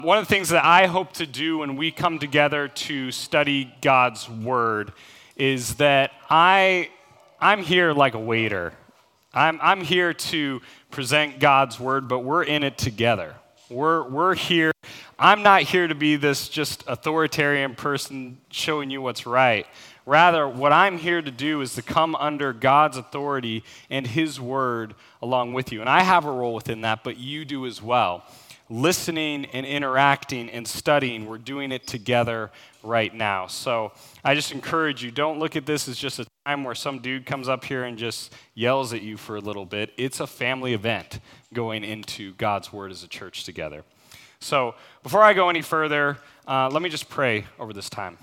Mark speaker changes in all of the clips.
Speaker 1: One of the things that I hope to do when we come together to study God's Word is that I'm here like a waiter. I'm here to present God's Word, but we're in it together. We're here. I'm not here to be this just authoritarian person showing you what's right. Rather, what I'm here to do is to come under God's authority and His Word along with you. And I have a role within that, but you do as well. Listening and interacting and studying, we're doing it together right now. So I just encourage you, don't look at this as just a time where some dude comes up here and just yells at you for a little bit. It's a family event going into God's Word as a church together. So before I go any further, let me just pray over this time.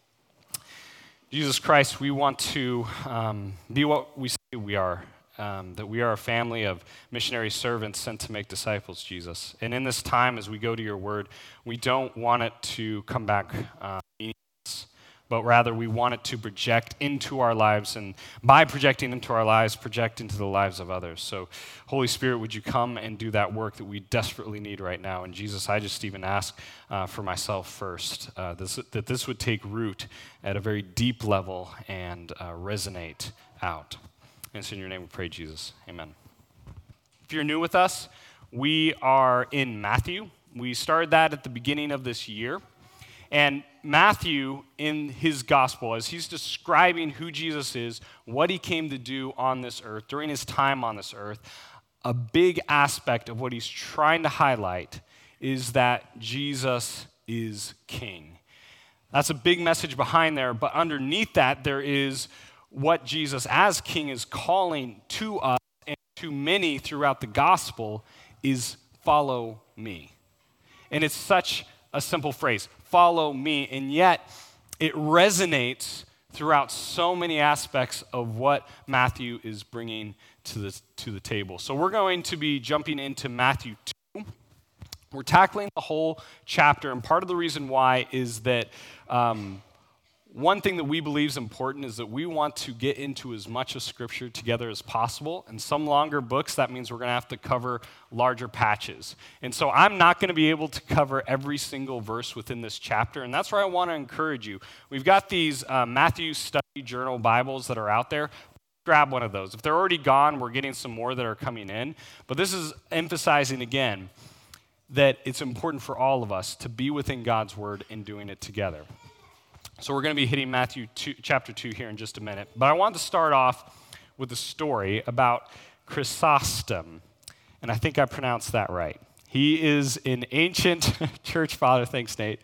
Speaker 1: Jesus Christ, we want to be what we say we are. That we are a family of missionary servants sent to make disciples, Jesus. And in this time, as we go to your word, we don't want it to come back meaningless, but rather we want it to project into our lives, and by projecting into our lives, project into the lives of others. So, Holy Spirit, would you come and do that work that we desperately need right now? And Jesus, I just even ask for myself first, that this would take root at a very deep level and resonate out. And it's in your name we pray, Jesus. Amen. If you're new with us, we are in Matthew. We started that at the beginning of this year. And Matthew, in his gospel, as he's describing who Jesus is, what he came to do on this earth, during his time on this earth, a big aspect of what he's trying to highlight is that Jesus is king. That's a big message behind there, but underneath that, there is what Jesus as king is calling to us and to many throughout the gospel is follow me. And it's such a simple phrase, follow me, and yet it resonates throughout so many aspects of what Matthew is bringing to the table. So we're going to be jumping into Matthew 2. We're tackling the whole chapter, and part of the reason why is that one thing that we believe is important is that we want to get into as much of Scripture together as possible. And some longer books, that means we're going to have to cover larger patches. And so I'm not going to be able to cover every single verse within this chapter, and that's where I want to encourage you. We've got these Matthew Study Journal Bibles that are out there. Grab one of those. If they're already gone, we're getting some more that are coming in. But this is emphasizing again that it's important for all of us to be within God's Word and doing it together. So we're going to be hitting Matthew 2, chapter 2 here in just a minute. But I want to start off with a story about Chrysostom. And I think I pronounced that right. He is an ancient church father. Thanks, Nate.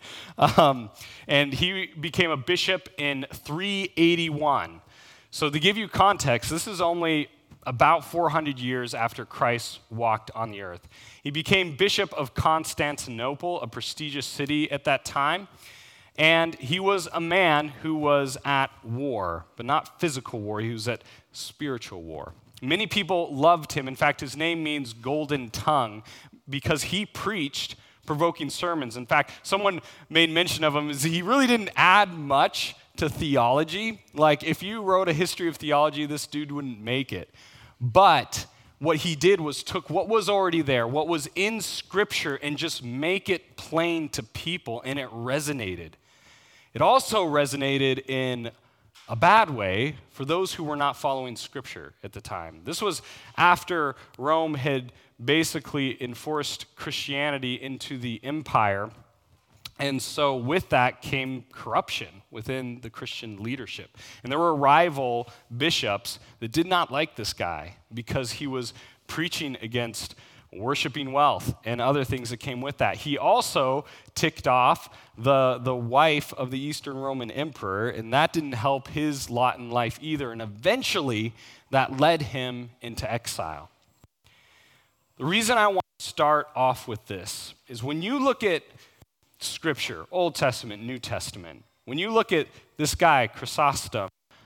Speaker 1: And he became a bishop in 381. So to give you context, this is only about 400 years after Christ walked on the earth. He became bishop of Constantinople, a prestigious city at that time. And he was a man who was at war, but not physical war. He was at spiritual war. Many people loved him. In fact, his name means golden tongue because he preached provoking sermons. In fact, someone made mention of him is he really didn't add much to theology. Like if you wrote a history of theology, this dude wouldn't make it. But what he did was took what was already there, what was in Scripture, and just make it plain to people, and it resonated. It also resonated in a bad way for those who were not following Scripture at the time. This was after Rome had basically enforced Christianity into the empire, and so with that came corruption within the Christian leadership. And there were rival bishops that did not like this guy because he was preaching against worshiping wealth and other things that came with that. He also ticked off the wife of the Eastern Roman emperor, and that didn't help his lot in life either. And eventually, that led him into exile. The reason I want to start off with this is when you look at Scripture, Old Testament, New Testament, when you look at this guy, Chrysostom,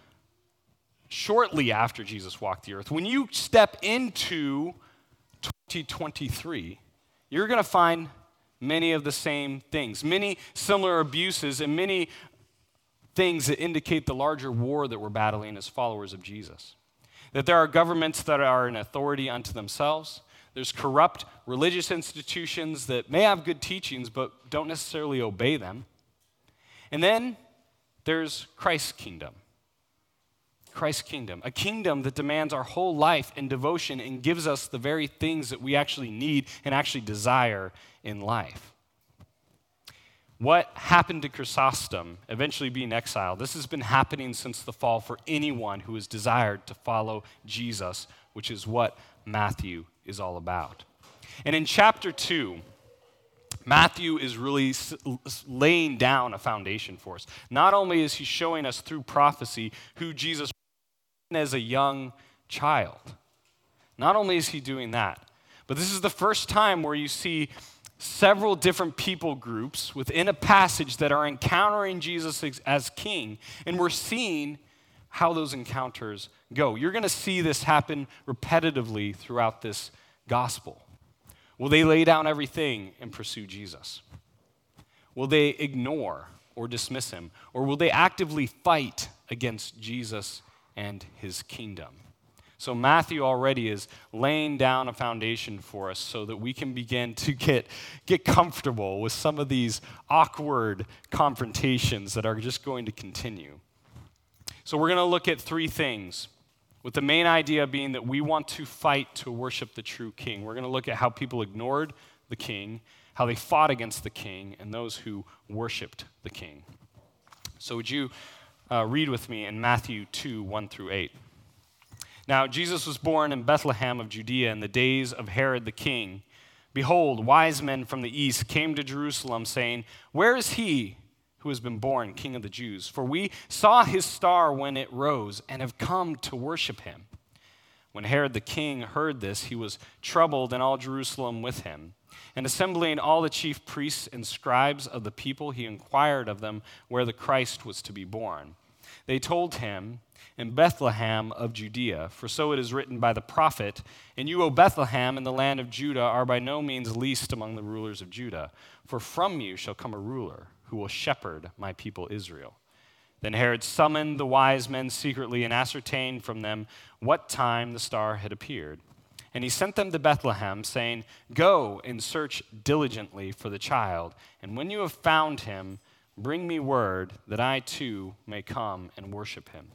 Speaker 1: shortly after Jesus walked the earth, when you step into 2023, you're going to find many of the same things, many similar abuses, and many things that indicate the larger war that we're battling as followers of Jesus. That there are governments that are an authority unto themselves, There's corrupt religious institutions that may have good teachings but don't necessarily obey them. And then there's Christ's kingdom. Christ's kingdom, a kingdom that demands our whole life and devotion and gives us the very things that we actually need and actually desire in life. What happened to Chrysostom, eventually being exiled, this has been happening since the fall for anyone who has desired to follow Jesus, which is what Matthew is all about. And in chapter 2, Matthew is really laying down a foundation for us. Not only is he showing us through prophecy who Jesus was as a young child, not only is he doing that, but this is the first time where you see several different people groups within a passage that are encountering Jesus as king, and we're seeing how those encounters go. You're going to see this happen repetitively throughout this gospel. Will they lay down everything and pursue Jesus? Will they ignore or dismiss him? Or will they actively fight against Jesus and his kingdom? So Matthew already is laying down a foundation for us so that we can begin to get comfortable with some of these awkward confrontations that are just going to continue. So we're going to look at three things, with the main idea being that we want to fight to worship the true king. We're going to look at how people ignored the king, how they fought against the king, and those who worshiped the king. So would you read with me in Matthew 2, 1 through 8. Now, Jesus was born in Bethlehem of Judea in the days of Herod the king. Behold, wise men from the east came to Jerusalem, saying, "Where is he who has been born King of the Jews? For we saw his star when it rose and have come to worship him." When Herod the king heard this, he was troubled, and all Jerusalem with him. And assembling all the chief priests and scribes of the people, he inquired of them where the Christ was to be born. They told him, "In Bethlehem of Judea, for so it is written by the prophet, 'And you, O Bethlehem, in the land of Judah, are by no means least among the rulers of Judah. For from you shall come a ruler who will shepherd my people Israel.' Then Herod summoned the wise men secretly and ascertained from them what time the star had appeared. And he sent them to Bethlehem, saying, 'Go and search diligently for the child, and when you have found him, bring me word that I too may come and worship him.'"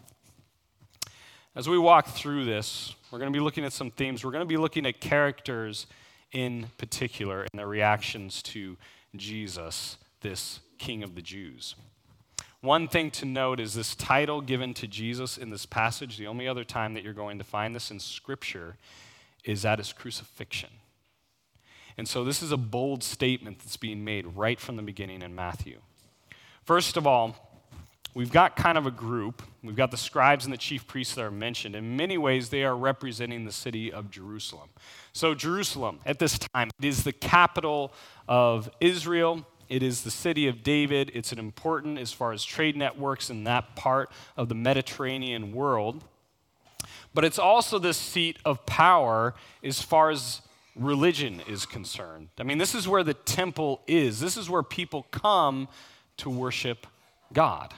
Speaker 1: As we walk through this, we're going to be looking at some themes. We're going to be looking at characters in particular and their reactions to Jesus, this King of the Jews. One thing to note is this title given to Jesus in this passage, the only other time that you're going to find this in Scripture is at his crucifixion. And so this is a bold statement that's being made right from the beginning in Matthew. First of all, we've got kind of a group. We've got the scribes and the chief priests that are mentioned. In many ways, they are representing the city of Jerusalem. So Jerusalem, at this time, it is the capital of Israel. It is the city of David. It's an important as far as trade networks in that part of the Mediterranean world. But it's also the seat of power as far as religion is concerned. I mean, this is where the temple is. This is where people come to worship God.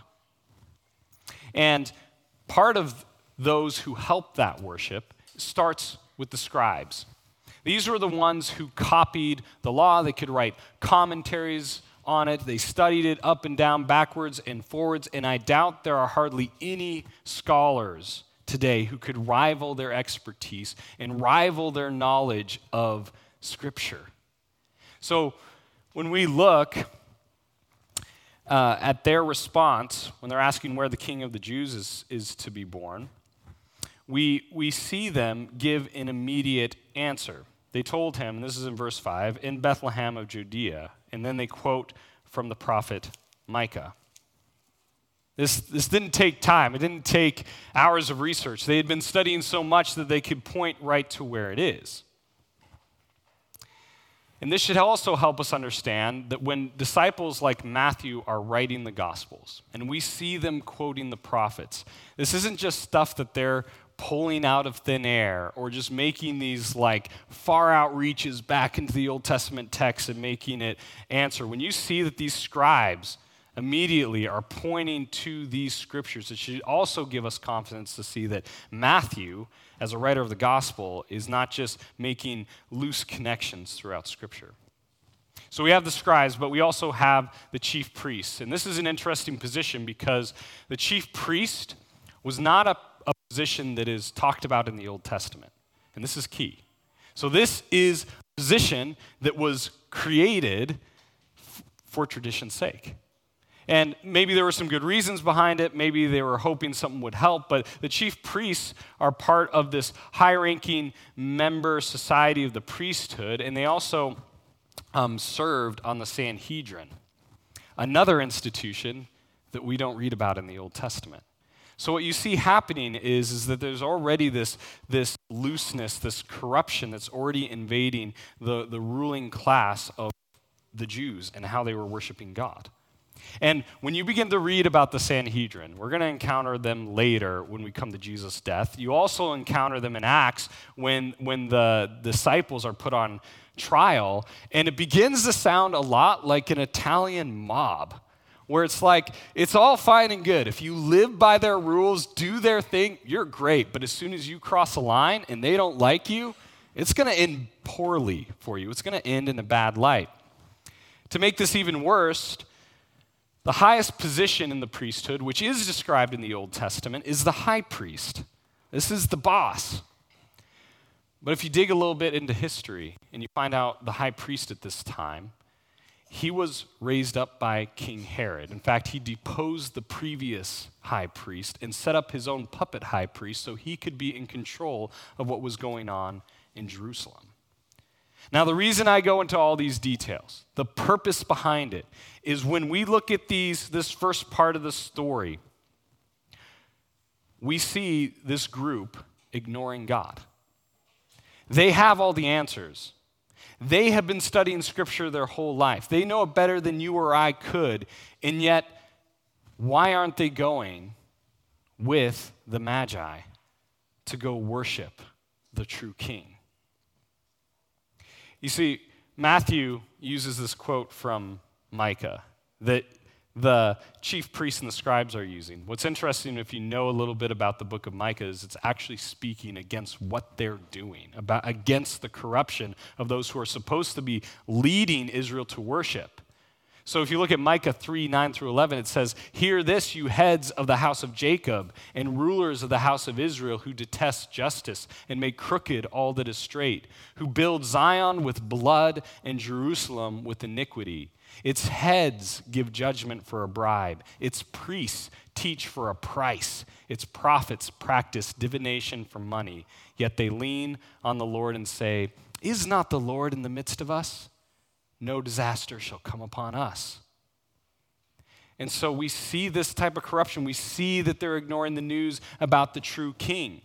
Speaker 1: And part of those who help that worship starts with the scribes. These were the ones who copied the law. They could write commentaries on it. They studied it up and down, backwards and forwards, and I doubt there are hardly any scholars today who could rival their expertise and rival their knowledge of Scripture. So when we look at their response when they're asking where the King of the Jews is to be born, we see them give an immediate answer. They told him, and this is in verse 5, "In Bethlehem of Judea," and then they quote from the prophet Micah. This didn't take time. It didn't take hours of research. They had been studying so much that they could point right to where it is. And this should also help us understand that when disciples like Matthew are writing the Gospels, and we see them quoting the prophets, this isn't just stuff that they're pulling out of thin air or just making these like far out reaches back into the Old Testament text and making it answer. When you see that these scribes immediately are pointing to these scriptures. It should also give us confidence to see that Matthew, as a writer of the gospel, is not just making loose connections throughout Scripture. So we have the scribes, but we also have the chief priests. And this is an interesting position because the chief priest was not a position that is talked about in the Old Testament. And this is key. So this is a position that was created for tradition's sake. And maybe there were some good reasons behind it. Maybe they were hoping something would help. But the chief priests are part of this high-ranking member society of the priesthood, and they also served on the Sanhedrin, another institution that we don't read about in the Old Testament. So what you see happening is that there's already this looseness, this corruption that's already invading the ruling class of the Jews and how they were worshiping God. And when you begin to read about the Sanhedrin, we're going to encounter them later when we come to Jesus' death. You also encounter them in Acts when the disciples are put on trial, and it begins to sound a lot like an Italian mob, where it's like, it's all fine and good. If you live by their rules, do their thing, you're great. But as soon as you cross a line and they don't like you, it's going to end poorly for you. It's going to end in a bad light. To make this even worse, the highest position in the priesthood, which is described in the Old Testament, is the high priest. This is the boss. But if you dig a little bit into history and you find out the high priest at this time, he was raised up by King Herod. In fact, he deposed the previous high priest and set up his own puppet high priest so he could be in control of what was going on in Jerusalem. Now, the reason I go into all these details, the purpose behind it, is when we look at this first part of the story, we see this group ignoring God. They have all the answers. They have been studying Scripture their whole life. They know it better than you or I could, and yet, why aren't they going with the Magi to go worship the true King? You see, Matthew uses this quote from Micah that the chief priests and the scribes are using. What's interesting, if you know a little bit about the book of Micah, is it's actually speaking against what they're doing, against the corruption of those who are supposed to be leading Israel to worship. So if you look at Micah 3, 9 through 11, it says, "Hear this, you heads of the house of Jacob and rulers of the house of Israel who detest justice and make crooked all that is straight, who build Zion with blood and Jerusalem with iniquity. Its heads give judgment for a bribe. Its priests teach for a price. Its prophets practice divination for money. Yet they lean on the Lord and say, 'Is not the Lord in the midst of us? No disaster shall come upon us.'" And so we see this type of corruption. We see that they're ignoring the news about the true king.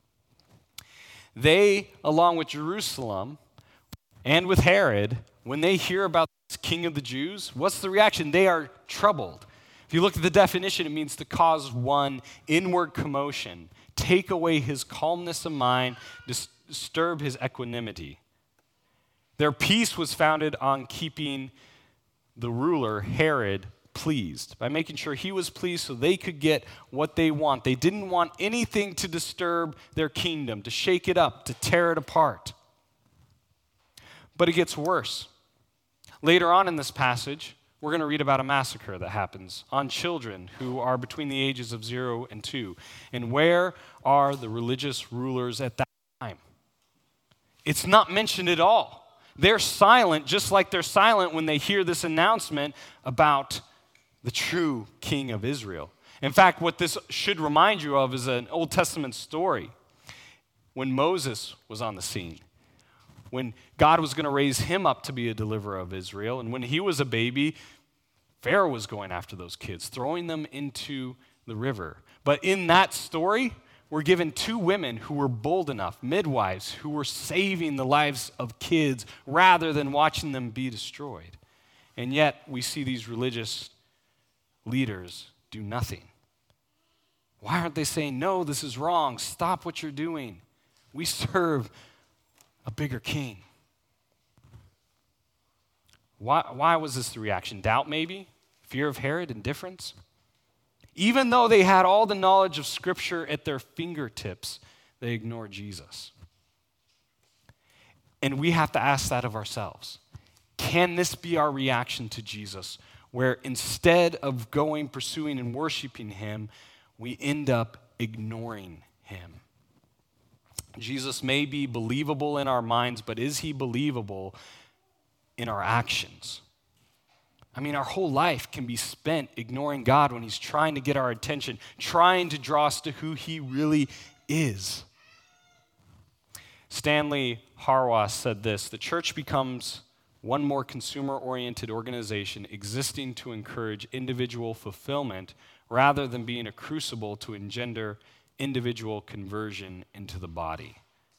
Speaker 1: They, along with Jerusalem and with Herod, when they hear about this king of the Jews, what's the reaction? They are troubled. If you look at the definition, it means to cause one inward commotion, take away his calmness of mind, disturb his equanimity. Their peace was founded on keeping the ruler, Herod, pleased, by making sure he was pleased so they could get what they want. They didn't want anything to disturb their kingdom, to shake it up, to tear it apart. But it gets worse. Later on in this passage, we're going to read about a massacre that happens on children who are between the ages of 0 and 2. And where are the religious rulers at that time? It's not mentioned at all. They're silent, just like they're silent when they hear this announcement about the true King of Israel. In fact, what this should remind you of is an Old Testament story when Moses was on the scene, when God was going to raise him up to be a deliverer of Israel. And when he was a baby, Pharaoh was going after those kids, throwing them into the river. But in that story, we're given 2 women who were bold enough, midwives, who were saving the lives of kids rather than watching them be destroyed. And yet, we see these religious leaders do nothing. Why aren't they saying, "No, this is wrong, stop what you're doing. We serve a bigger king"? Why was this the reaction? Doubt, maybe? Fear of Herod, indifference? Even though they had all the knowledge of Scripture at their fingertips, they ignored Jesus. And we have to ask that of ourselves. Can this be our reaction to Jesus, where instead of going, pursuing, and worshiping him, we end up ignoring him? Jesus may be believable in our minds, but is he believable in our actions? I mean, our whole life can be spent ignoring God when he's trying to get our attention, trying to draw us to who he really is. Stanley Harwas said this: the church becomes one more consumer-oriented organization existing to encourage individual fulfillment rather than being a crucible to engender individual conversion into the body.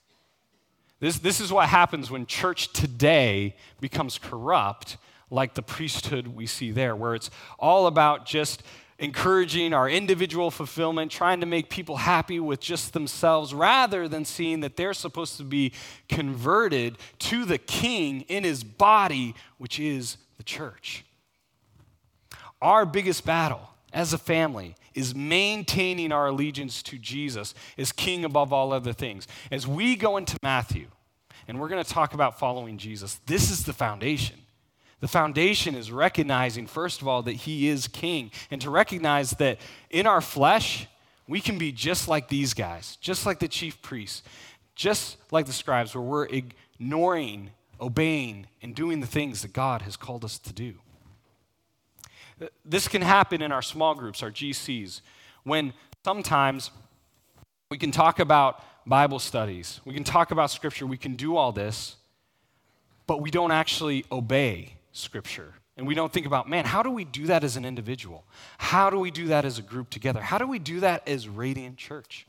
Speaker 1: This is what happens when church today becomes corrupt, like the priesthood we see there, where it's all about just encouraging our individual fulfillment, trying to make people happy with just themselves, rather than seeing that they're supposed to be converted to the King in his body, which is the church. Our biggest battle as a family is maintaining our allegiance to Jesus as King above all other things. As we go into Matthew, and we're going to talk about following Jesus, this is the foundation. The foundation is recognizing, first of all, that he is king, and to recognize that in our flesh, we can be just like these guys, just like the chief priests, just like the scribes, where we're ignoring, obeying, and doing the things that God has called us to do. This can happen in our small groups, our GCs, when sometimes we can talk about Bible studies, we can talk about Scripture, we can do all this, but we don't actually obey Scripture. And we don't think about, man, how do we do that as an individual? How do we do that as a group together? How do we do that as Radiant Church?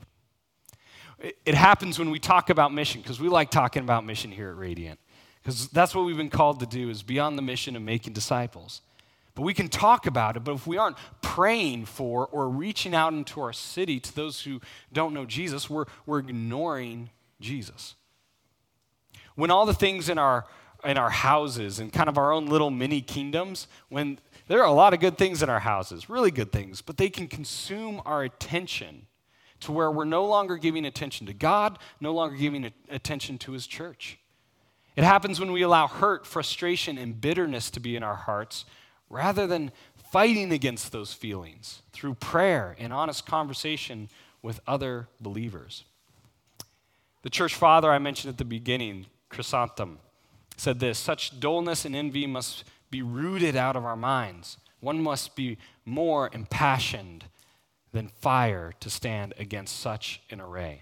Speaker 1: It happens when we talk about mission, because we like talking about mission here at Radiant, because that's what we've been called to do, is be on the mission of making disciples. But we can talk about it, but if we aren't praying for or reaching out into our city to those who don't know Jesus, we're ignoring Jesus. When all the things in our houses and kind of our own little mini kingdoms, when there are a lot of good things in our houses, really good things, but they can consume our attention to where we're no longer giving attention to God, no longer giving attention to his church. It happens when we allow hurt, frustration, and bitterness to be in our hearts, rather than fighting against those feelings through prayer and honest conversation with other believers. The church father I mentioned at the beginning, Chrysostom, said this: such dullness and envy must be rooted out of our minds. One must be more impassioned than fire to stand against such an array.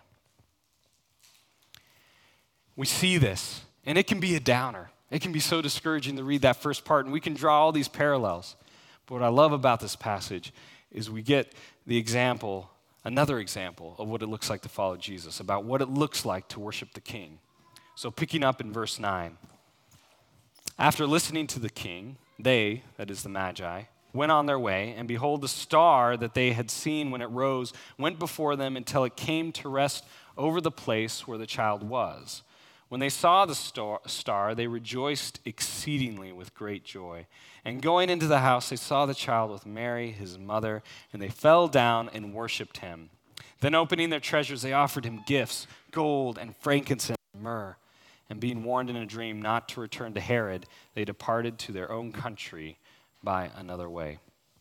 Speaker 1: We see this, and it can be a downer. It can be so discouraging to read that first part, and we can draw all these parallels. But what I love about this passage is we get the example, another example of what it looks like to follow Jesus, about what it looks like to worship the King. So picking up in verse 9. After listening to the king, they, that is the Magi, went on their way, and behold, the star that they had seen when it rose went before them until it came to rest over the place where the child was. When they saw the star, they rejoiced exceedingly with great joy. And going into the house, they saw the child with Mary, his mother, and they fell down and worshipped him. Then opening their treasures, they offered him gifts, gold and frankincense and myrrh. And being warned in a dream not to return to Herod, they departed to their own country by another way.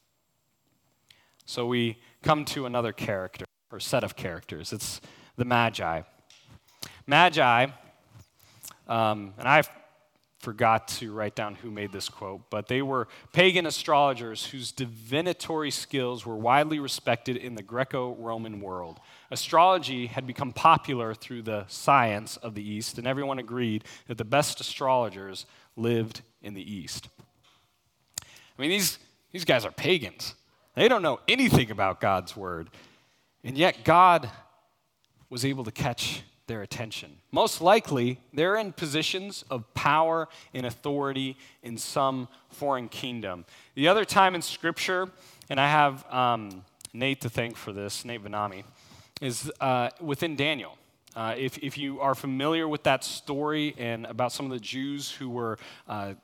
Speaker 1: So we come to another character, or set of characters. It's the Magi. Magi, and I forgot to write down who made this quote, but they were pagan astrologers whose divinatory skills were widely respected in the Greco-Roman world. Astrology had become popular through the science of the East, and everyone agreed that the best astrologers lived in the East. I mean, these guys are pagans. They don't know anything about God's word, and yet God was able to catch their attention. Most likely, they're in positions of power and authority in some foreign kingdom. The other time in Scripture, and I have Nate to thank for this, Nate Vanami, is within Daniel. If you are familiar with that story and about some of the Jews who were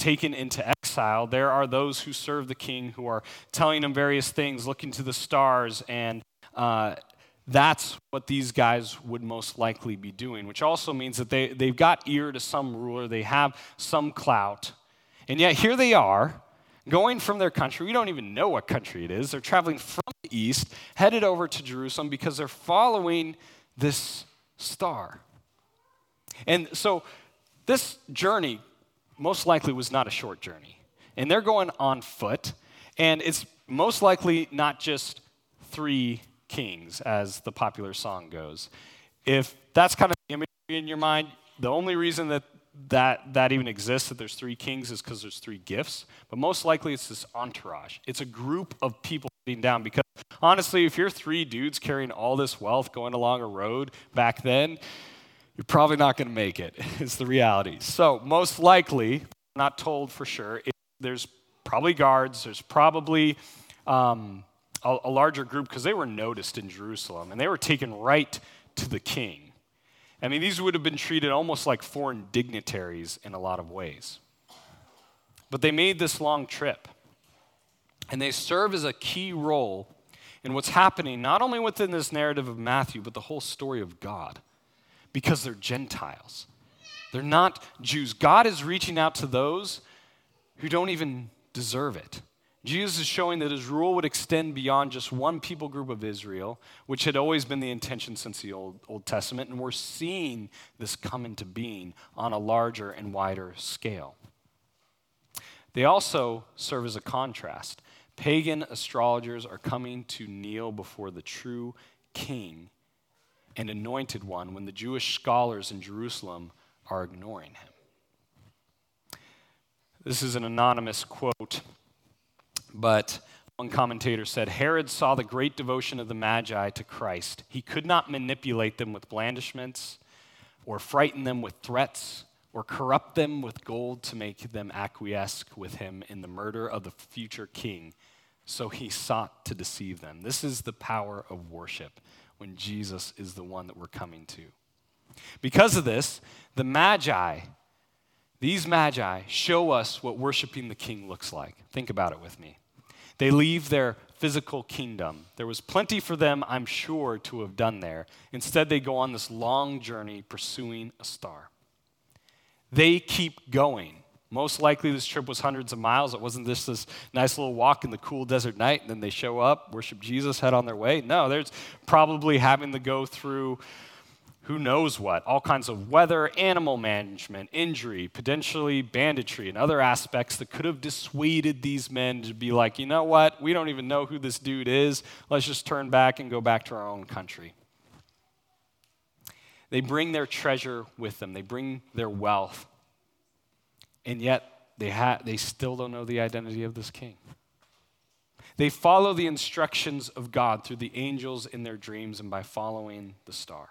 Speaker 1: taken into exile, there are those who serve the king who are telling him various things, looking to the stars, and that's what these guys would most likely be doing, which also means that they've got ear to some ruler, they have some clout, and yet here they are, going from their country. We don't even know what country it is. They're traveling from the east, headed over to Jerusalem because they're following this star. And so this journey most likely was not a short journey. And they're going on foot, and it's most likely not just 3 kings, as the popular song goes. If that's kind of the imagery in your mind, the only reason that even exists, that there's 3 kings, is because there's 3 gifts. But most likely it's this entourage. It's a group of people sitting down, because honestly, if you're 3 dudes carrying all this wealth going along a road back then, you're probably not going to make it. It's the reality. So most likely, not told for sure, there's probably guards, there's probably a larger group, because they were noticed in Jerusalem, and they were taken right to the king. I mean, these would have been treated almost like foreign dignitaries in a lot of ways. But they made this long trip, and they serve as a key role in what's happening, not only within this narrative of Matthew, but the whole story of God, because they're Gentiles. They're not Jews. God is reaching out to those who don't even deserve it. Jesus is showing that his rule would extend beyond just one people group of Israel, which had always been the intention since the Old Testament, and we're seeing this come into being on a larger and wider scale. They also serve as a contrast. Pagan astrologers are coming to kneel before the true king and anointed one, when the Jewish scholars in Jerusalem are ignoring him. This is an anonymous quote, but one commentator said, Herod saw the great devotion of the Magi to Christ. He could not manipulate them with blandishments, or frighten them with threats, or corrupt them with gold to make them acquiesce with him in the murder of the future king. So he sought to deceive them. This is the power of worship, when Jesus is the one that we're coming to. Because of this, these magi show us what worshiping the king looks like. Think about it with me. They leave their physical kingdom. There was plenty for them, I'm sure, to have done there. Instead, they go on this long journey pursuing a star. They keep going. Most likely this trip was hundreds of miles. It wasn't just this nice little walk in the cool desert night, and then they show up, worship Jesus, head on their way. No, there's probably having to go through who knows what, all kinds of weather, animal management, injury, potentially banditry, and other aspects that could have dissuaded these men to be like, you know what, we don't even know who this dude is. Let's just turn back and go back to our own country. They bring their treasure with them. They bring their wealth. And yet, they still don't know the identity of this king. They follow the instructions of God through the angels in their dreams and by following the star.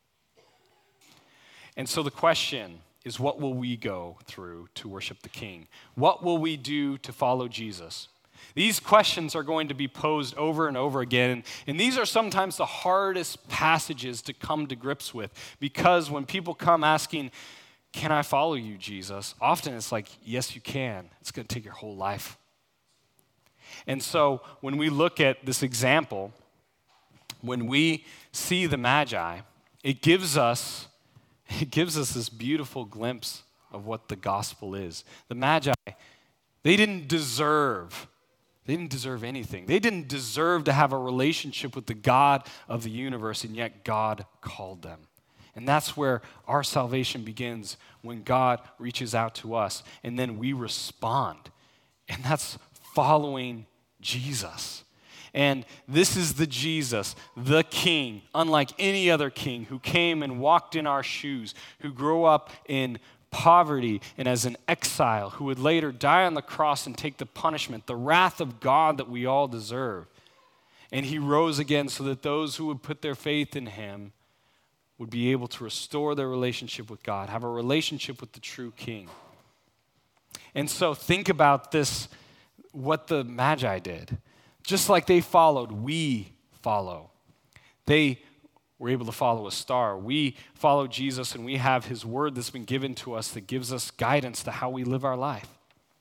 Speaker 1: And so the question is, what will we go through to worship the king? What will we do to follow Jesus? These questions are going to be posed over and over again, and these are sometimes the hardest passages to come to grips with, because when people come asking, can I follow you, Jesus? Often it's like, yes, you can. It's going to take your whole life. And so when we look at this example, when we see the Magi, it gives us this beautiful glimpse of what the gospel is. The Magi, they didn't deserve anything. They didn't deserve to have a relationship with the God of the universe, and yet God called them. And that's where our salvation begins, when God reaches out to us, and then we respond. And that's following Jesus. And this is the Jesus, the King, unlike any other king, who came and walked in our shoes, who grew up in poverty and as an exile, who would later die on the cross and take the punishment, the wrath of God that we all deserve. And he rose again so that those who would put their faith in him would be able to restore their relationship with God, have a relationship with the true King. And so think about this, what the Magi did. Just like they followed, we follow. They were able to follow a star. We follow Jesus, and we have his word that's been given to us that gives us guidance to how we live our life.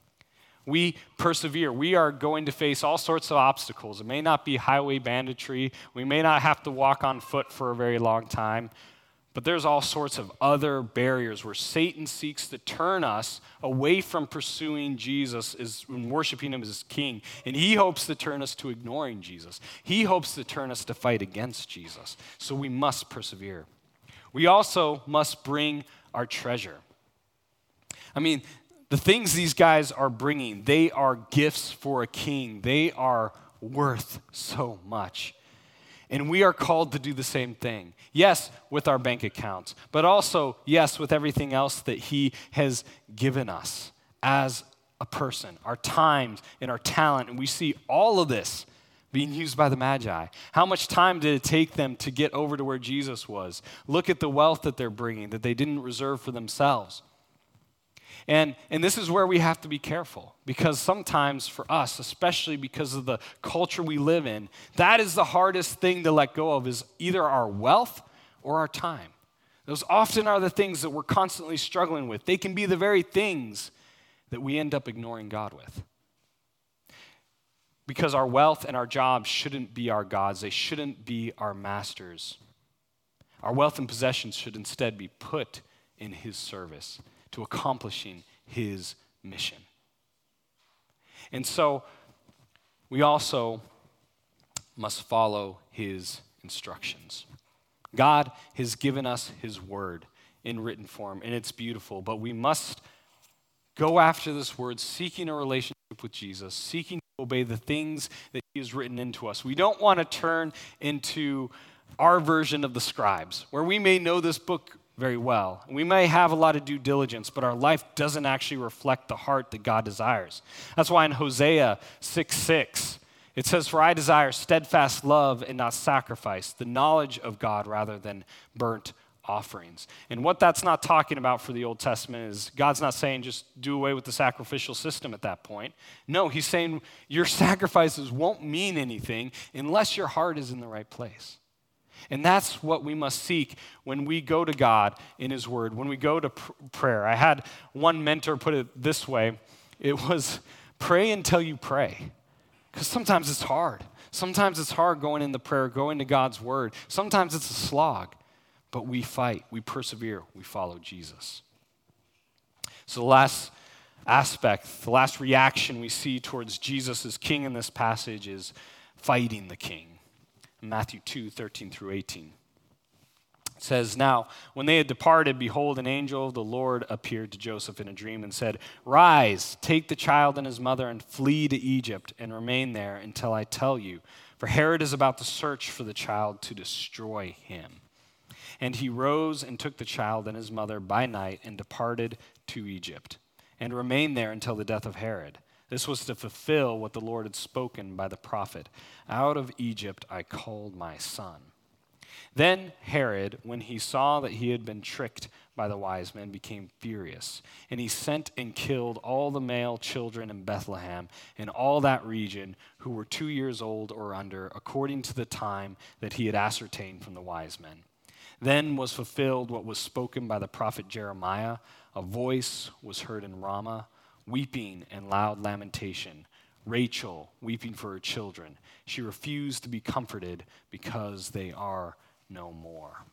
Speaker 1: We persevere. We are going to face all sorts of obstacles. It may not be highway banditry. We may not have to walk on foot for a very long time. But there's all sorts of other barriers where Satan seeks to turn us away from pursuing Jesus and worshiping him as king. And he hopes to turn us to ignoring Jesus. He hopes to turn us to fight against Jesus. So we must persevere. We also must bring our treasure. I mean, the things these guys are bringing, they are gifts for a king. They are worth so much. And we are called to do the same thing. Yes, with our bank accounts, but also, yes, with everything else that he has given us as a person, our time and our talent. And we see all of this being used by the Magi. How much time did it take them to get over to where Jesus was? Look at the wealth that they're bringing that they didn't reserve for themselves. And this is where we have to be careful, because sometimes for us, especially because of the culture we live in, that is the hardest thing to let go of, is either our wealth or our time. Those often are the things that we're constantly struggling with. They can be the very things that we end up ignoring God with. Because our wealth and our jobs shouldn't be our gods. They shouldn't be our masters. Our wealth and possessions should instead be put in his service, to accomplishing his mission. And so we also must follow his instructions. God has given us his word in written form, and it's beautiful, but we must go after this word, seeking a relationship with Jesus, seeking to obey the things that he has written into us. We don't want to turn into our version of the scribes, where we may know this book very well. We may have a lot of due diligence, but our life doesn't actually reflect the heart that God desires. That's why in Hosea 6:6, it says, "For I desire steadfast love and not sacrifice, the knowledge of God rather than burnt offerings." And what that's not talking about for the Old Testament is God's not saying just do away with the sacrificial system at that point. No, he's saying your sacrifices won't mean anything unless your heart is in the right place. And that's what we must seek when we go to God in his word, when we go to prayer. I had one mentor put it this way. It was, pray until you pray. Because sometimes it's hard. Sometimes it's hard going into prayer, going to God's word. Sometimes it's a slog. But we fight, we persevere, we follow Jesus. So the last aspect, the last reaction we see towards Jesus as king in this passage is fighting the king. Matthew 2:13-18. It says, "Now, when they had departed, behold, an angel of the Lord appeared to Joseph in a dream and said, 'Rise, take the child and his mother and flee to Egypt and remain there until I tell you, for Herod is about to search for the child to destroy him.' And he rose and took the child and his mother by night and departed to Egypt and remained there until the death of Herod. This was to fulfill what the Lord had spoken by the prophet. 'Out of Egypt I called my son.' Then Herod, when he saw that he had been tricked by the wise men, became furious. And he sent and killed all the male children in Bethlehem and all that region who were 2 years old or under, according to the time that he had ascertained from the wise men. Then was fulfilled what was spoken by the prophet Jeremiah. A voice was heard in Ramah, weeping and loud lamentation, Rachel weeping for her children. She refused to be comforted because they are no more."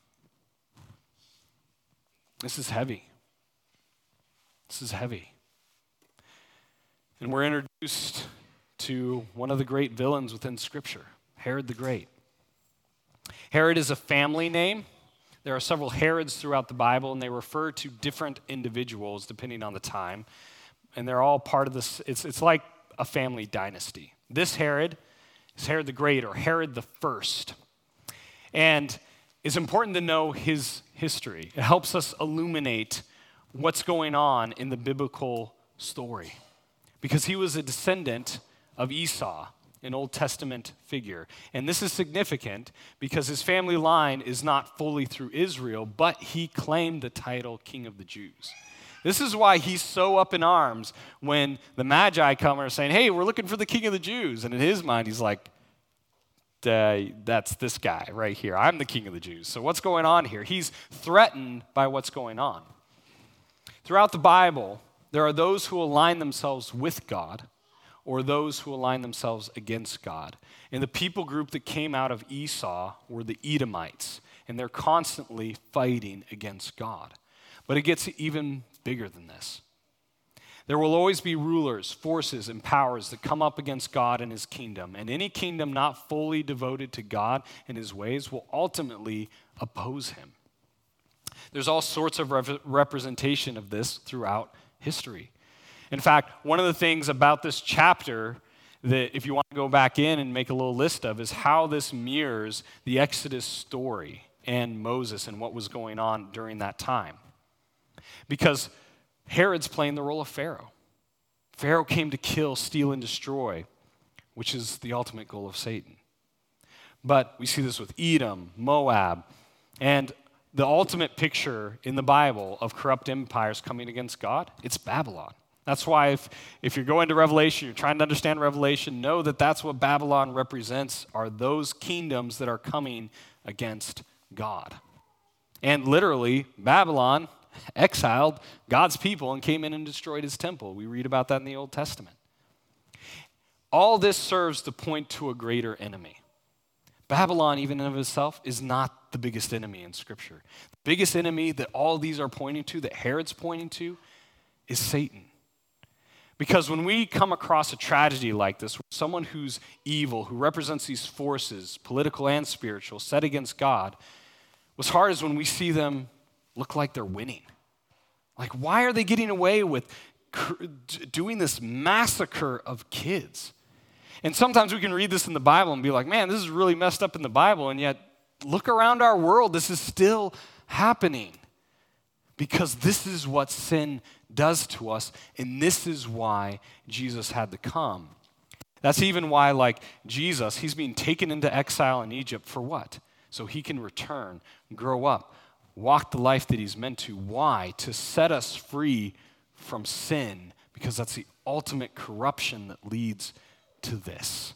Speaker 1: This is heavy. This is heavy. And we're introduced to one of the great villains within Scripture, Herod the Great. Herod is a family name. There are several Herods throughout the Bible, and they refer to different individuals depending on the time. And they're all part of this. It's like a family dynasty. This Herod is Herod the Great, or Herod the First. And it's important to know his history. It helps us illuminate what's going on in the biblical story. Because he was a descendant of Esau, an Old Testament figure. And this is significant because his family line is not fully through Israel, but he claimed the title King of the Jews. This is why he's so up in arms when the Magi come and are saying, "Hey, we're looking for the King of the Jews." And in his mind, he's like, that's this guy right here. I'm the King of the Jews. So what's going on here? He's threatened by what's going on. Throughout the Bible, There are those who align themselves with God or those who align themselves against God. And the people group that came out of Esau were the Edomites, and they're constantly fighting against God. But it gets even bigger than this. There will always be rulers, forces, and powers that come up against God and his kingdom, and any kingdom not fully devoted to God and his ways will ultimately oppose him. There's all sorts of representation of this throughout history. In fact, one of the things about this chapter that if you want to go back in and make a little list of is how this mirrors the Exodus story and Moses and what was going on during that time. Because Herod's playing the role of Pharaoh. Pharaoh came to kill, steal, and destroy, which is the ultimate goal of Satan. But we see this with Edom, Moab, and the ultimate picture in the Bible of corrupt empires coming against God, it's Babylon. That's why if you're going to Revelation, you're trying to understand Revelation, know that that's what Babylon represents, are those kingdoms that are coming against God. And literally, Babylon exiled God's people and came in and destroyed his temple. We read about that in the Old Testament. All this serves to point to a greater enemy. Babylon, even in of itself, is not the biggest enemy in Scripture. The biggest enemy that all these are pointing to, that Herod's pointing to, is Satan. Because when we come across a tragedy like this, someone who's evil, who represents these forces, political and spiritual, set against God, what's hard is when we see them look like they're winning. Like, why are they getting away with doing this massacre of kids? And sometimes we can read this in the Bible and be like, man, this is really messed up in the Bible, and yet look around our world, this is still happening. Because this is what sin does to us, and this is why Jesus had to come. That's even why, like Jesus, he's being taken into exile in Egypt for what? So he can return, grow up, walk the life that he's meant to. Why? To set us free from sin, because that's the ultimate corruption that leads to this.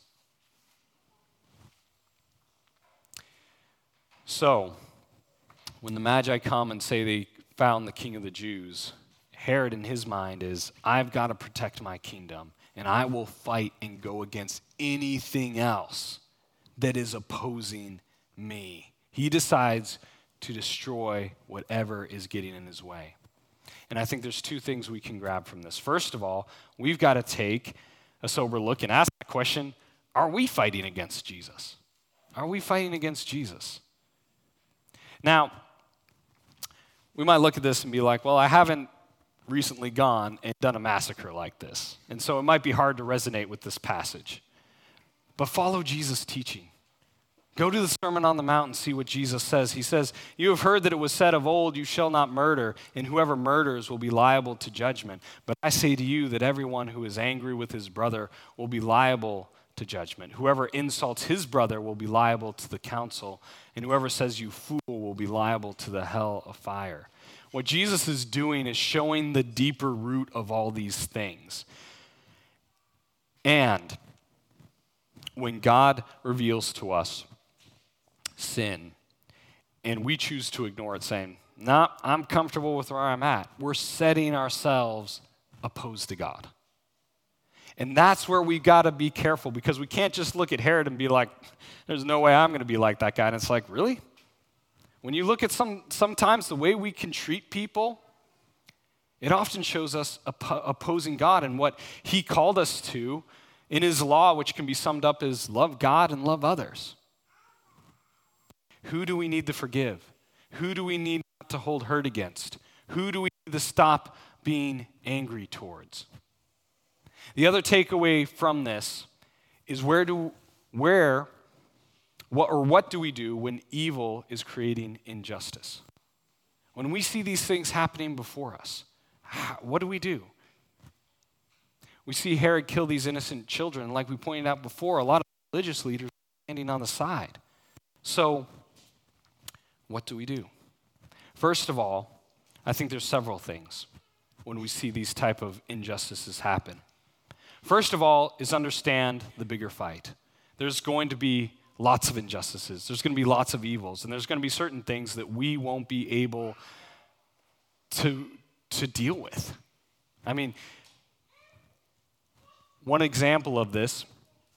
Speaker 1: So, when the Magi come and say they found the King of the Jews, Herod in his mind is, I've got to protect my kingdom, and I will fight and go against anything else that is opposing me. He decides to destroy whatever is getting in his way. And I think there's two things we can grab from this. First of all, we've got to take a sober look and ask the question, are we fighting against Jesus? Are we fighting against Jesus? Now, we might look at this and be like, well, I haven't recently gone and done a massacre like this. And so it might be hard to resonate with this passage. But follow Jesus' teaching. Go to the Sermon on the Mount and see what Jesus says. He says, you have heard that it was said of old, you shall not murder, and whoever murders will be liable to judgment. But I say to you that everyone who is angry with his brother will be liable to judgment. Whoever insults his brother will be liable to the council, and whoever says you fool will be liable to the hell of fire. What Jesus is doing is showing the deeper root of all these things. And when God reveals to us sin, and we choose to ignore it, saying, nah, I'm comfortable with where I'm at, we're setting ourselves opposed to God. And that's where we got to be careful, because we can't just look at Herod and be like, there's no way I'm going to be like that guy. And it's like, really? When you look at sometimes the way we can treat people, it often shows us opposing God and what he called us to in his law, which can be summed up as love God and love others. Who do we need to forgive? Who do we need to hold hurt against? Who do we need to stop being angry towards? The other takeaway from this is what do we do when evil is creating injustice? When we see these things happening before us, what do? We see Herod kill these innocent children. Like we pointed out before, a lot of religious leaders are standing on the side. So, what do we do? First of all, I think there's several things when we see these type of injustices happen. First of all is understand the bigger fight. There's going to be lots of injustices. There's going to be lots of evils. And there's going to be certain things that we won't be able to deal with. I mean, one example of this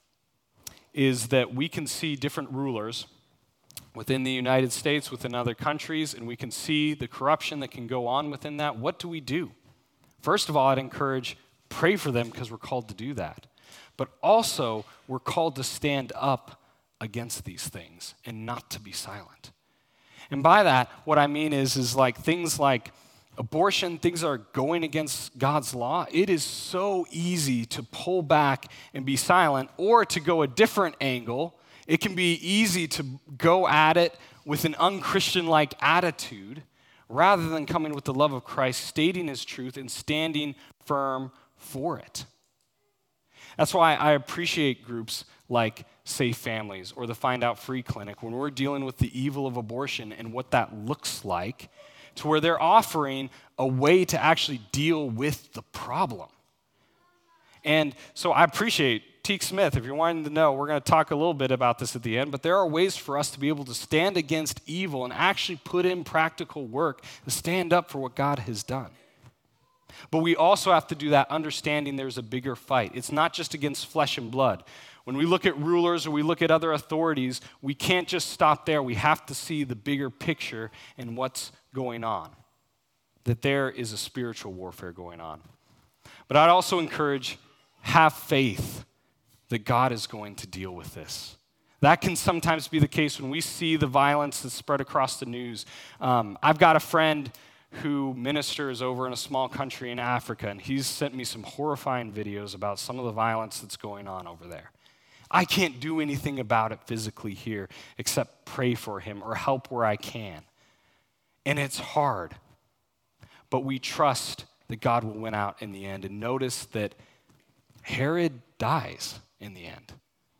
Speaker 1: is that we can see different rulers within the United States, within other countries, and we can see the corruption that can go on within that. What do we do? First of all, I'd encourage, pray for them because we're called to do that. But also, we're called to stand up against these things and not to be silent. And by that, what I mean is like things like abortion, things that are going against God's law. It is so easy to pull back and be silent, or to go a different angle. It can be easy to go at it with an unchristian-like attitude rather than coming with the love of Christ, stating his truth, and standing firm for it. That's why I appreciate groups like Safe Families or the Find Out Free Clinic when we're dealing with the evil of abortion and what that looks like, to where they're offering a way to actually deal with the problem. And so I appreciate Teague Smith. If you're wanting to know, we're going to talk a little bit about this at the end, but there are ways for us to be able to stand against evil and actually put in practical work to stand up for what God has done. But we also have to do that understanding there's a bigger fight. It's not just against flesh and blood. When we look at rulers or we look at other authorities, we can't just stop there. We have to see the bigger picture and what's going on, that there is a spiritual warfare going on. But I'd also encourage, have faith that God is going to deal with this. That can sometimes be the case when we see the violence that's spread across the news. I've got a friend who ministers over in a small country in Africa, and he's sent me some horrifying videos about some of the violence that's going on over there. I can't do anything about it physically here except pray for him or help where I can. And it's hard, but we trust that God will win out in the end. And notice that Herod dies in the end.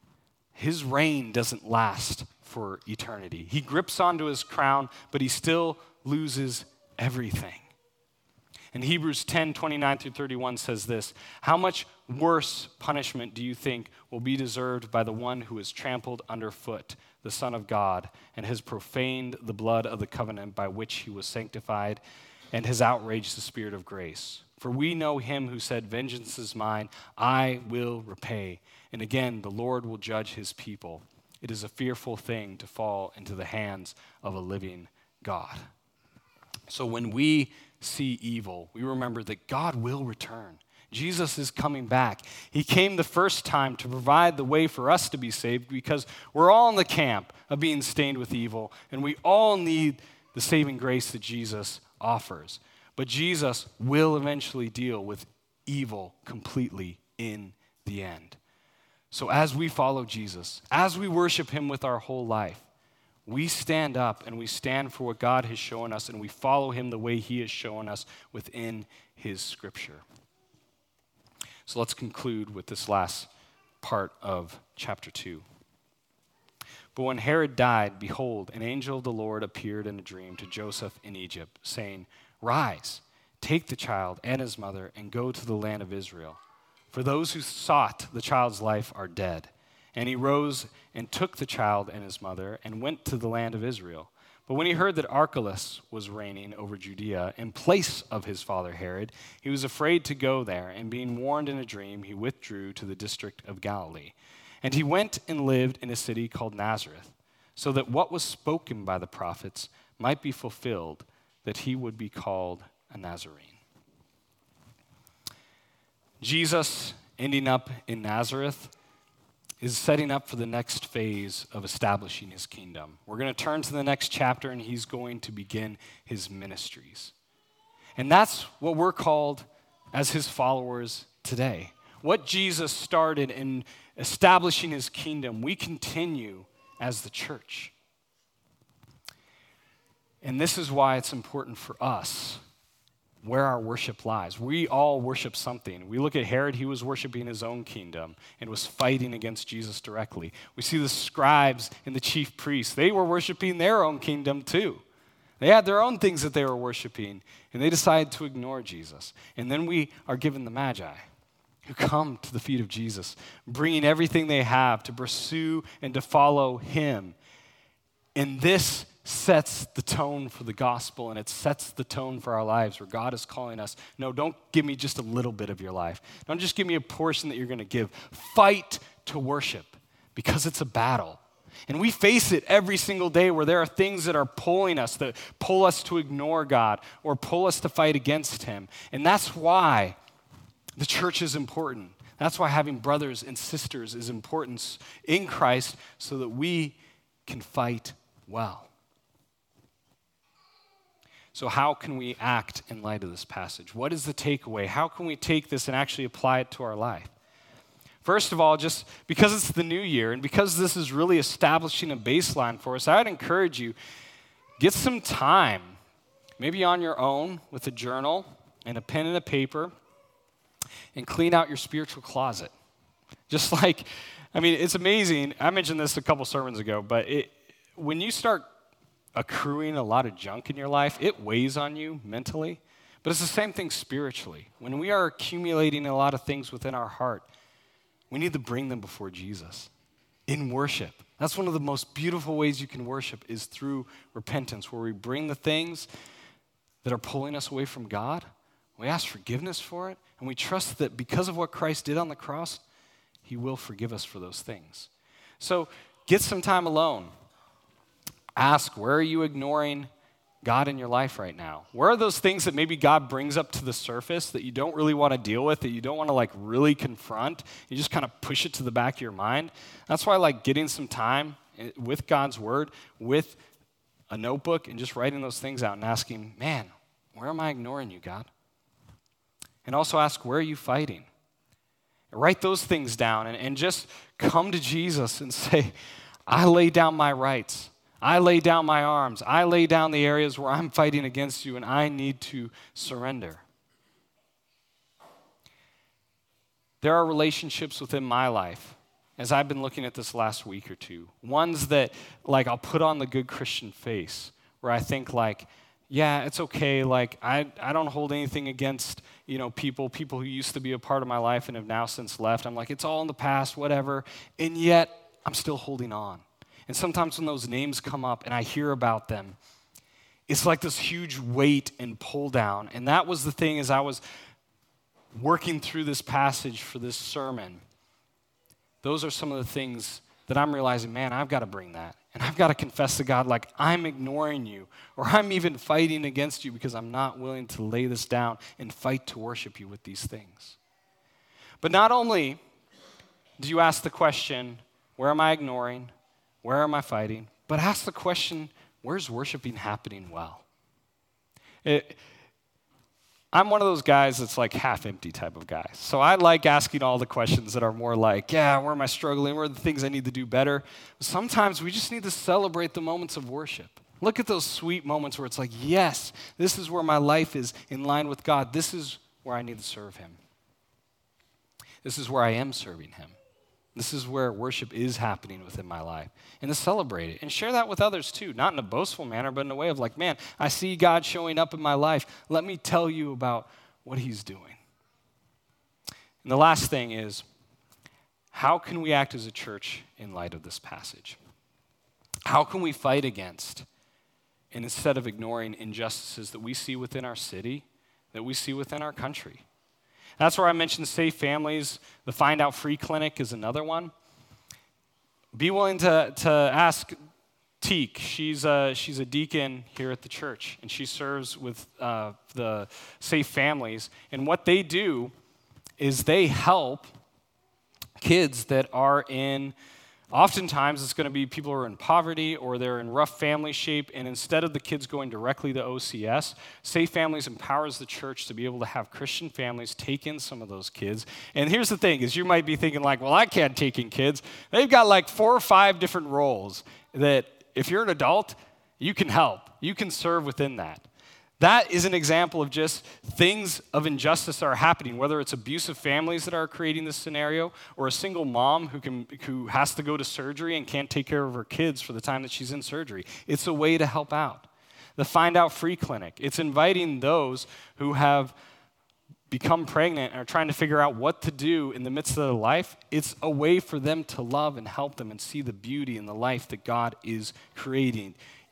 Speaker 1: His reign doesn't last for eternity. He grips onto his crown, but he still loses everything. And Hebrews 10:29-31 says this: how much worse punishment do you think will be deserved by the one who has trampled underfoot the Son of God and has profaned the blood of the covenant by which he was sanctified and has outraged the Spirit of grace? For we know him who said, vengeance is mine, I will repay. And again, the Lord will judge his people. It is a fearful thing to fall into the hands of a living God. So when we see evil, we remember that God will return. Jesus is coming back. He came the first time to provide the way for us to be saved because we're all in the camp of being stained with evil, and we all need the saving grace that Jesus offers. But Jesus will eventually deal with evil completely in the end. So as we follow Jesus, as we worship him with our whole life, we stand up and we stand for what God has shown us, and we follow him the way he has shown us within his scripture. So let's conclude with this last part of chapter 2. But when Herod died, behold, an angel of the Lord appeared in a dream to Joseph in Egypt, saying, rise, take the child and his mother and go to the land of Israel. For those who sought the child's life are dead. And he rose and took the child and his mother and went to the land of Israel. But when he heard that Archelaus was reigning over Judea in place of his father Herod, he was afraid to go there, and being warned in a dream, he withdrew to the district of Galilee. And he went and lived in a city called Nazareth, so that what was spoken by the prophets might be fulfilled, that he would be called a Nazarene. Jesus, ending up in Nazareth, is setting up for the next phase of establishing his kingdom. We're going to turn to the next chapter, and he's going to begin his ministries. And that's what we're called as his followers today. What Jesus started in establishing his kingdom, we continue as the church. And this is why it's important for us where our worship lies. We all worship something. We look at Herod, he was worshiping his own kingdom and was fighting against Jesus directly. We see the scribes and the chief priests. They were worshiping their own kingdom too. They had their own things that they were worshiping, and they decided to ignore Jesus. And then we are given the Magi, who come to the feet of Jesus, bringing everything they have to pursue and to follow him. And this sets the tone for the gospel, and it sets the tone for our lives, where God is calling us, no, don't give me just a little bit of your life. Don't just give me a portion that you're going to give. Fight to worship, because it's a battle. And we face it every single day, where there are things that are pulling us, that pull us to ignore God or pull us to fight against him. And that's why the church is important. That's why having brothers and sisters is important in Christ, so that we can fight well. So how can we act in light of this passage? What is the takeaway? How can we take this and actually apply it to our life? First of all, just because it's the new year and because this is really establishing a baseline for us, I would encourage you, get some time, maybe on your own with a journal and a pen and a paper, and clean out your spiritual closet. Just like, it's amazing. I mentioned this a couple sermons ago, but when you start accruing a lot of junk in your life, it weighs on you mentally. But it's the same thing spiritually. When we are accumulating a lot of things within our heart, we need to bring them before Jesus in worship. That's one of the most beautiful ways you can worship, is through repentance, where we bring the things that are pulling us away from God. We ask forgiveness for it, and we trust that because of what Christ did on the cross, he will forgive us for those things. So get some time alone. Ask, where are you ignoring God in your life right now? Where are those things that maybe God brings up to the surface that you don't really want to deal with, that you don't want to really confront? You just kind of push it to the back of your mind. That's why I like getting some time with God's word, with a notebook, and just writing those things out and asking, man, where am I ignoring you, God? And also ask, where are you fighting? And write those things down and just come to Jesus and say, I lay down my rights. I lay down my arms. I lay down the areas where I'm fighting against you, and I need to surrender. There are relationships within my life, as I've been looking at this last week or two, ones that, I'll put on the good Christian face, where I think, yeah, it's okay. I don't hold anything against, people who used to be a part of my life and have now since left. I'm like, it's all in the past, whatever. And yet, I'm still holding on. And sometimes when those names come up and I hear about them, it's like this huge weight and pull down. And that was the thing as I was working through this passage for this sermon. Those are some of the things that I'm realizing, man, I've got to bring that. And I've got to confess to God, I'm ignoring you, or I'm even fighting against you because I'm not willing to lay this down and fight to worship you with these things. But not only do you ask the question, where am I ignoring? Where am I fighting? But ask the question, where's worshiping happening well? I'm one of those guys that's half empty type of guy. So I like asking all the questions that are more where am I struggling? Where are the things I need to do better? Sometimes we just need to celebrate the moments of worship. Look at those sweet moments where it's yes, this is where my life is in line with God. This is where I need to serve him. This is where I am serving him. This is where worship is happening within my life. And to celebrate it and share that with others too, not in a boastful manner, but in a way of man, I see God showing up in my life. Let me tell you about what he's doing. And the last thing is, how can we act as a church in light of this passage? How can we fight against, and instead of ignoring injustices that we see within our city, that we see within our country? That's where I mentioned Safe Families. The Find Out Free Clinic is another one. Be willing to ask Teek. She's a deacon here at the church, and she serves with the Safe Families. And what they do is they help kids that are in, oftentimes it's going to be people who are in poverty or they're in rough family shape, and instead of the kids going directly to OCS, Safe Families empowers the church to be able to have Christian families take in some of those kids. And here's the thing, is you might be thinking well, I can't take in kids. They've got 4 or 5 different roles that if you're an adult, you can help. You can serve within that. That is an example of just things of injustice that are happening, whether it's abusive families that are creating this scenario or a single mom who has to go to surgery and can't take care of her kids for the time that she's in surgery. It's a way to help out. The Find Out Free Clinic, it's inviting those who have become pregnant and are trying to figure out what to do in the midst of their life. It's a way for them to love and help them and see the beauty in the life that God is creating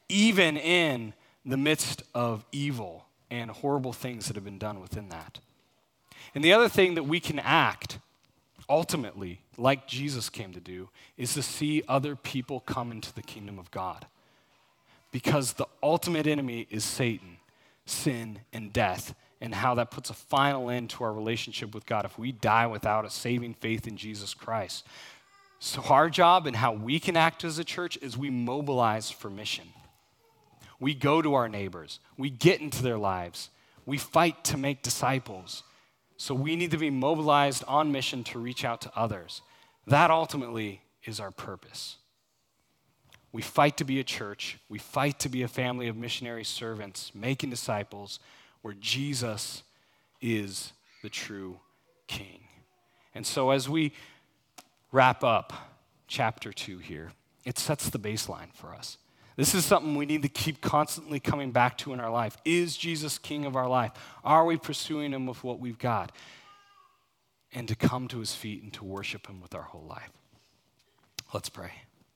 Speaker 1: even in the midst of evil and horrible things that have been done within that. And the other thing that we can act, ultimately, like Jesus came to do, is to see other people come into the kingdom of God. Because the ultimate enemy is Satan, sin, and death, and how that puts a final end to our relationship with God if we die without a saving faith in Jesus Christ. So our job and how we can act as a church is we mobilize for mission. We go to our neighbors. We get into their lives. We fight to make disciples. So we need to be mobilized on mission to reach out to others. That ultimately is our purpose. We fight to be a church. We fight to be a family of missionary servants, making disciples where Jesus is the true King. And so as we wrap up chapter 2 here, it sets the baseline for us. This is something we need to keep constantly coming back to in our life. Is Jesus King of our life? Are we pursuing him with what we've got? And to come to his feet and to worship him with our whole life. Let's pray.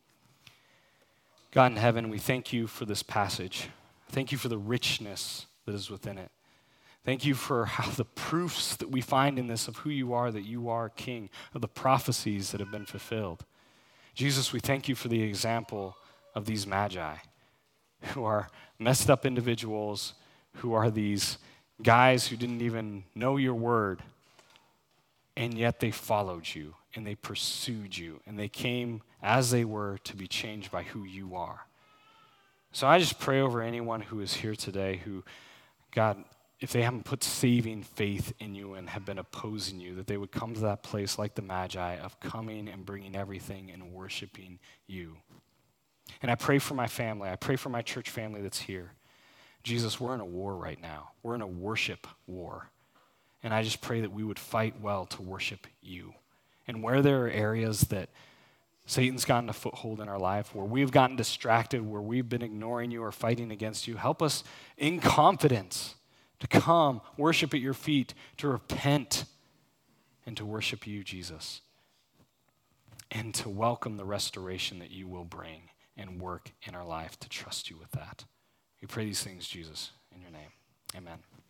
Speaker 1: God in heaven, we thank you for this passage. Thank you for the richness that is within it. Thank you for how the proofs that we find in this of who you are, that you are King, of the prophecies that have been fulfilled. Jesus, we thank you for the example of these magi, who are messed up individuals, who are these guys who didn't even know your word, and yet they followed you, and they pursued you, and they came as they were to be changed by who you are. So I just pray over anyone who is here today who, God, if they haven't put saving faith in you and have been opposing you, that they would come to that place like the Magi of coming and bringing everything and worshiping you. And I pray for my family. I pray for my church family that's here. Jesus, we're in a war right now. We're in a worship war. And I just pray that we would fight well to worship you. And where there are areas that Satan's gotten a foothold in our life, where we've gotten distracted, where we've been ignoring you or fighting against you, help us in confidence to come, worship at your feet, to repent, and to worship you, Jesus, and to welcome the restoration that you will bring and work in our life, to trust you with that. We pray these things, Jesus, in your name. Amen.